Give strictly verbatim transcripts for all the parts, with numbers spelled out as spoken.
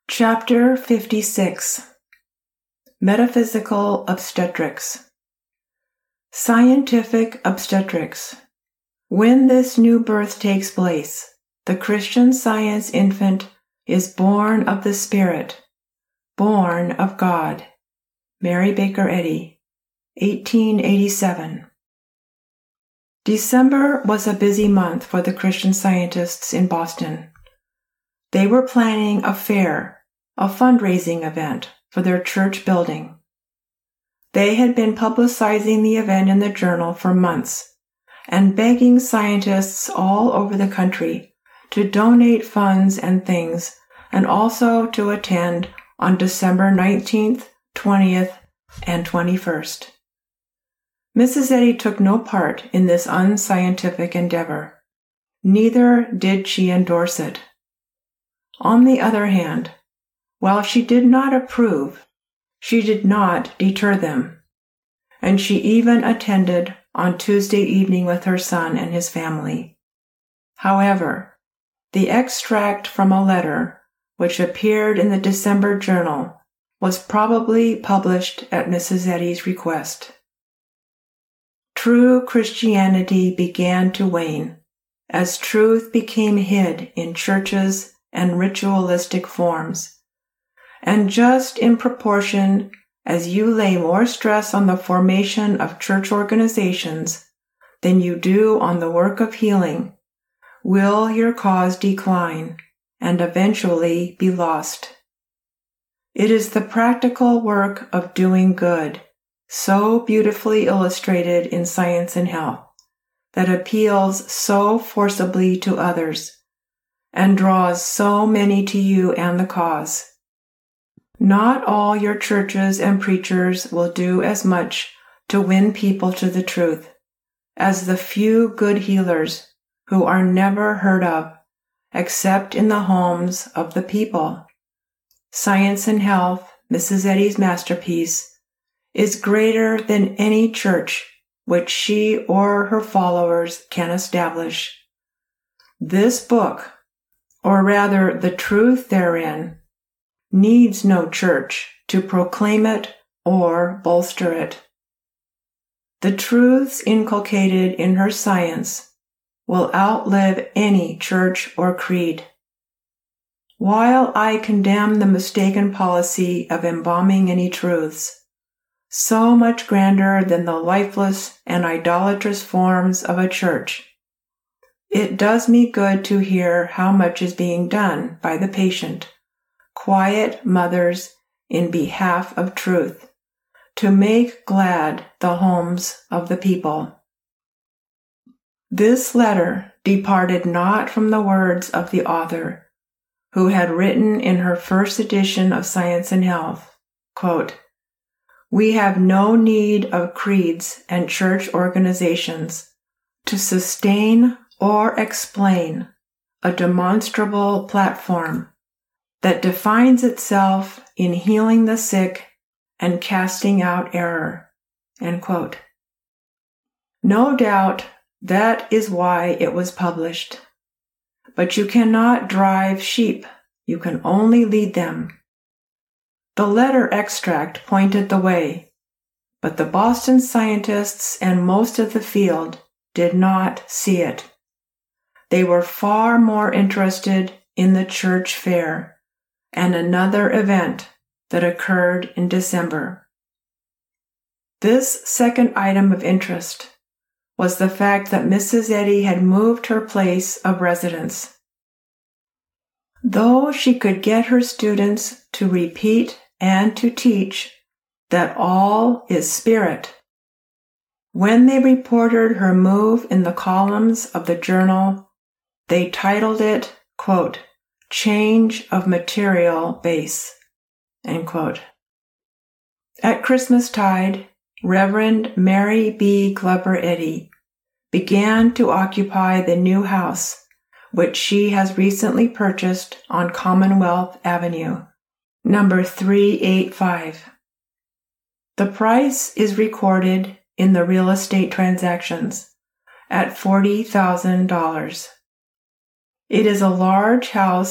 Chapter fifty-six. Metaphysical Obstetrics. Scientific Obstetrics. When this new birth takes place, the Christian Science infant is born of the Spirit, born of God. Mary Baker Eddy, eighteen eighty-seven. December was a busy month for the Christian Scientists in Boston. They were planning a fair, a fundraising event for their church building. They had been publicizing the event in the journal for months and begging scientists all over the country to donate funds and things, and also to attend on December nineteenth, twentieth, and twenty-first. Missus Eddy took no part in this unscientific endeavor. Neither did she endorse it. On the other hand, while she did not approve, she did not deter them, and she even attended on Tuesday evening with her son and his family. However, the extract from a letter which appeared in the December journal was probably published at Missus Eddy's request. True Christianity began to wane as truth became hid in churches and ritualistic forms, and just in proportion as you lay more stress on the formation of church organizations than you do on the work of healing, will your cause decline and eventually be lost. It is the practical work of doing good, so beautifully illustrated in Science and Health, that appeals so forcibly to others and draws so many to you and the cause. Not all your churches and preachers will do as much to win people to the truth as the few good healers who are never heard of except in the homes of the people. Science and Health, Missus Eddy's masterpiece, is greater than any church which she or her followers can establish. This book, or rather the truth therein, needs no church to proclaim it or bolster it. The truths inculcated in her science will outlive any church or creed. While I condemn the mistaken policy of embalming any truths, so much grander than the lifeless and idolatrous forms of a church, it does me good to hear how much is being done by the patient, quiet mothers in behalf of truth, to make glad the homes of the people. This letter departed not from the words of the author, who had written in her first edition of Science and Health, quote, "We have no need of creeds and church organizations to sustain or explain a demonstrable platform that defines itself in healing the sick and casting out error." End quote. No doubt that is why it was published. But you cannot drive sheep, you can only lead them. The letter extract pointed the way, but the Boston scientists and most of the field did not see it. They were far more interested in the church fair and another event that occurred in December. This second item of interest was the fact that Missus Eddy had moved her place of residence. Though she could get her students to repeat and to teach that all is spirit, when they reported her move in the columns of the journal, they titled it, quote, "Change of Material Base," end quote. At Christmastide, Reverend Mary B. Glover Eddy began to occupy the new house which she has recently purchased on Commonwealth Avenue, number three eighty-five. The price is recorded in the real estate transactions at forty thousand dollars. It is a large house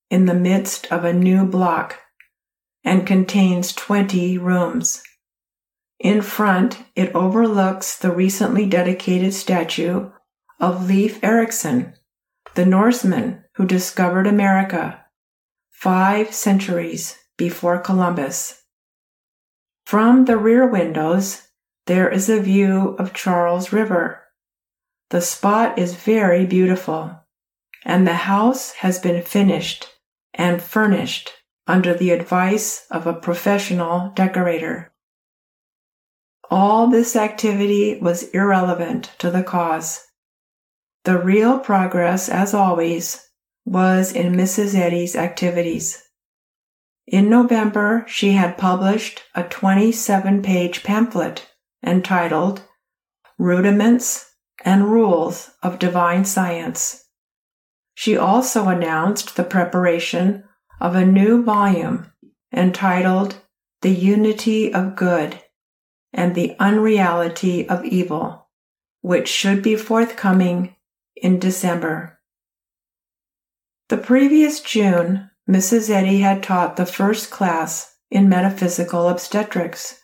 in the midst of a new block and contains twenty rooms. In front, it overlooks the recently dedicated statue of Leif Erikson, the Norseman who discovered America five centuries before Columbus. From the rear windows, there is a view of Charles River. The spot is very beautiful, and the house has been finished and furnished under the advice of a professional decorator. All this activity was irrelevant to the cause. The real progress, as always, was in Missus Eddy's activities. In November, she had published a twenty-seven page pamphlet entitled Rudiments and Rules of Divine Science. She also announced the preparation of a new volume entitled The Unity of Good and the Unreality of Evil, which should be forthcoming in December. The previous June, Missus Eddy had taught the first class in metaphysical obstetrics.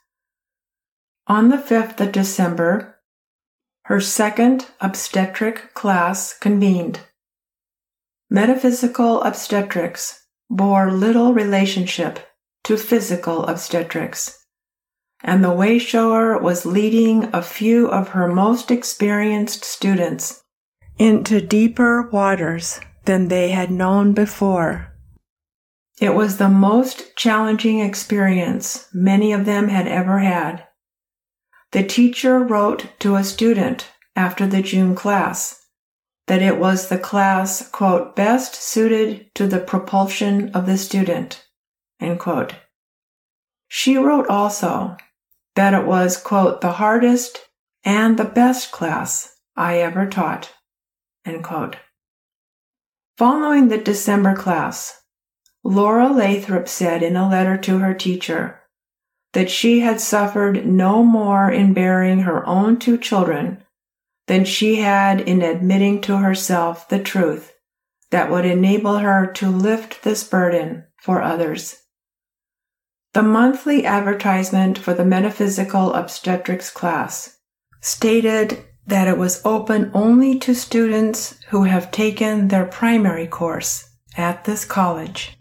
On the fifth of December, her second obstetric class convened. Metaphysical obstetrics bore little relationship to physical obstetrics, and the wayshower was leading a few of her most experienced students into deeper waters than they had known before. It was the most challenging experience many of them had ever had. The teacher wrote to a student after the June class that it was the class, quote, best suited to the propulsion of the student, end quote. She wrote also that it was, quote, the hardest and the best class I ever taught, end quote. Following the December class, Laura Lathrop said in a letter to her teacher that she had suffered no more in bearing her own two children than she had in admitting to herself the truth that would enable her to lift this burden for others. The monthly advertisement for the metaphysical obstetrics class stated that it was open only to students who have taken their primary course at this college.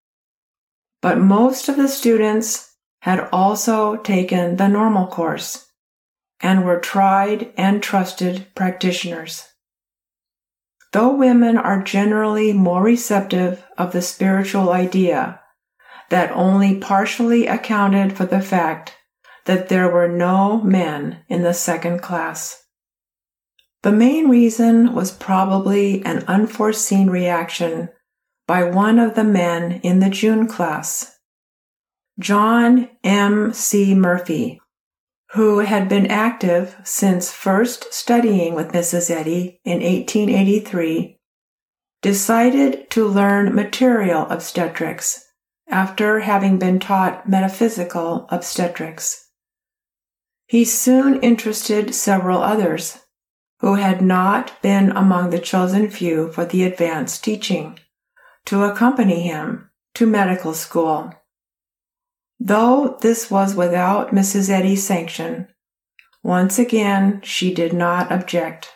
But most of the students had also taken the normal course and were tried and trusted practitioners. Though women are generally more receptive of the spiritual idea, that only partially accounted for the fact that there were no men in the second class. The main reason was probably an unforeseen reaction by one of the men in the June class, John M. C. Murphy, who had been active since first studying with Missus Eddy in eighteen eighty-three, decided to learn material obstetrics after having been taught metaphysical obstetrics. He soon interested several others who had not been among the chosen few for the advanced teaching to accompany him to medical school. Though this was without Missus Eddy's sanction, once again she did not object.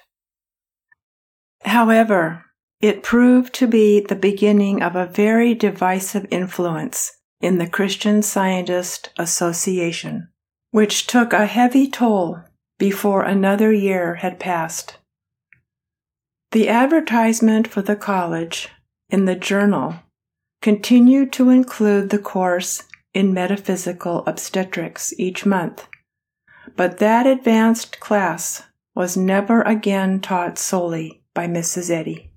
However, it proved to be the beginning of a very divisive influence in the Christian Scientist Association, which took a heavy toll before another year had passed. The advertisement for the college in the journal continued to include the course in metaphysical obstetrics each month, but that advanced class was never again taught solely by Missus Eddy.